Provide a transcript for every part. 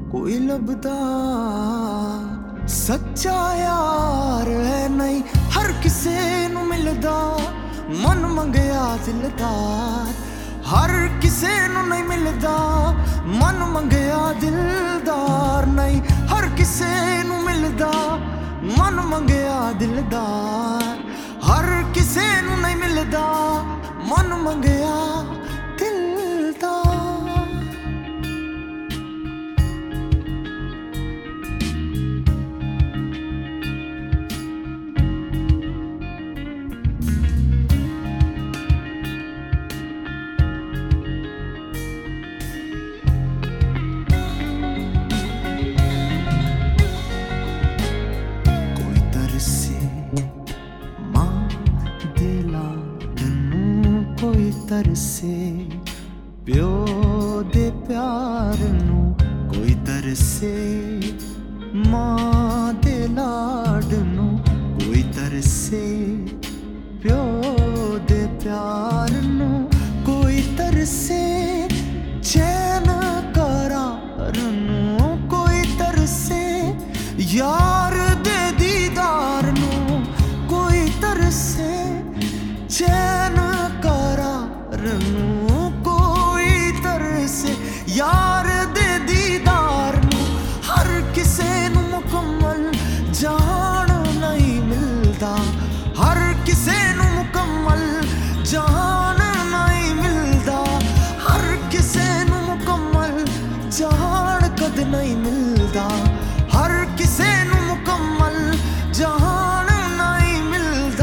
कोई लभदा सच्चा यार है नहीं, हर किसे नू मिलदा मन मंगया दिलदार। हर किसे नू नहीं मिलदा मन मंगया दिलदार, नहीं हर किसे नू मिलदा मन मंगया दिलदार। हर किसे नू नहीं मिलदा मन मंगया दिलदार। तरसे प्यो दे प्यार नू, कोई तरसे मां दे लाड नू, कोई तरसे प्यो दे प्यार नू, कोई तरसे चैन करार नू, कोई तरसे यार दे दीदार नू, कोई तरसे चैन कोई तरसे यार दे दीदार नू। हर किसे नू मुकम्मल जान नहीं मिलदा, हर किसे नू मुकम्मल जान नहीं मिलदा, हर किसे नू मुकम्मल जान कद नहीं मिलदा, हर किसे नू मुकम्मल जान नहीं मिलदा।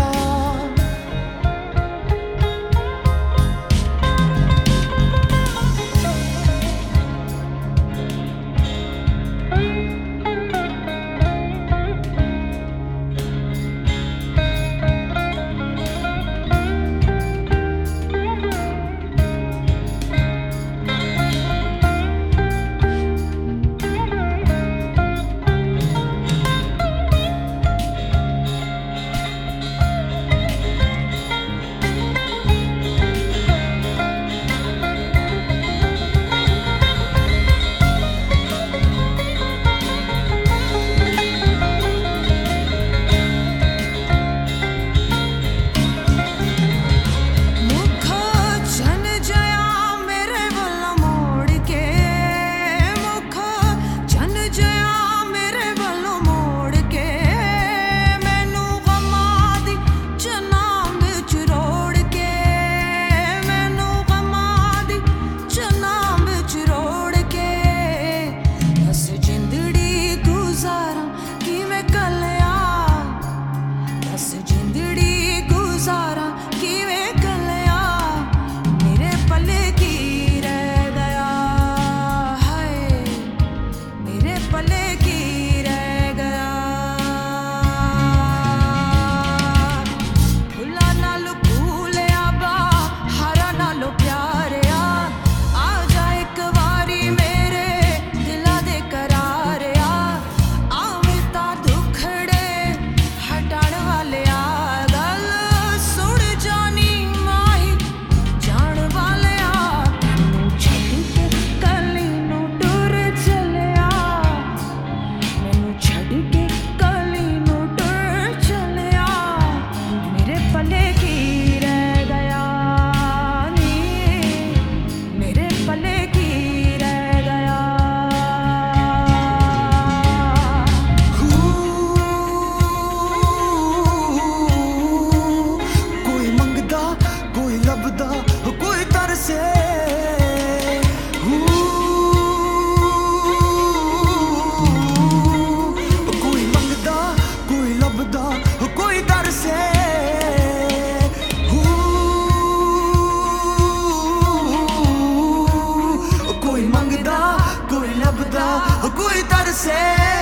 कोई तरसे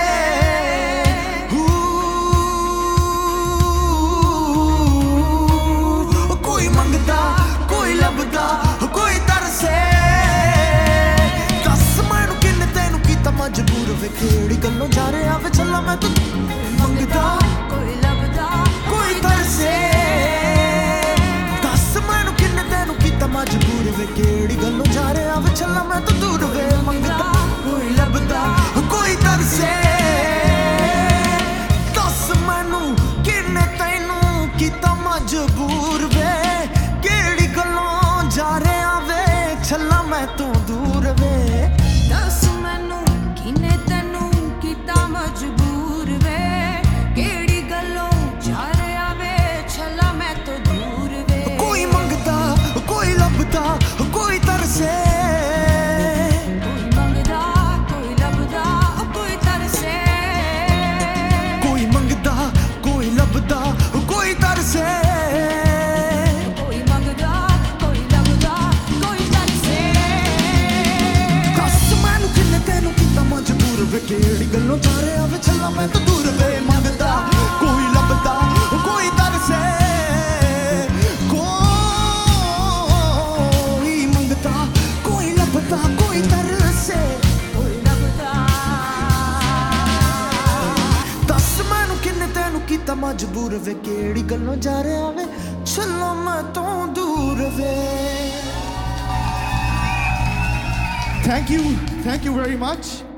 कोई मंगदा कोई लभदा कोई तरसे। दस मैनू किन्ने तेनू कीता मजबूर वे केड़ी गल्लों जा रहा वे चला मैं तू मंगदा कोई लभदा कोई तरसे। दस मैनू किन्ने तेनू कीता मजबूर वे केड़ी गल्लों जा रहा वे चला मैं तू दूर वे मंगदा कोई लभदा ਵੇ ਕਿਹੜੀ ਗੱਲੋਂ ਜਾ ਰਿਹਾ ਵੇ ਚੱਲਾਂ ਮੈਂ ਤਾਂ ਦੂਰ ਵੇ ਮੰਗਦਾ ਕੋਈ ਲੱਭਦਾ ਕੋਈ ਤਰਸੇ ਕੋਈ ਮੰਗਦਾ ਕੋਈ ਲੱਭਦਾ ਕੋਈ ਤਰਸੇ ਕੋਈ ਲੱਭਦਾ ਦੱਸ ਮੈਨੂੰ ਕਿੰਨੇ ਤੈਨੂੰ ਕੀਤਾ ਮਜਬੂਰ ਵੇ ਕਿਹੜੀ ਗੱਲੋਂ ਜਾ ਰਿਹਾ ਵੇ ਚੱਲਾਂ ਮੈਂ ਤੋਂ ਦੂਰ ਵੇ Thank you very much.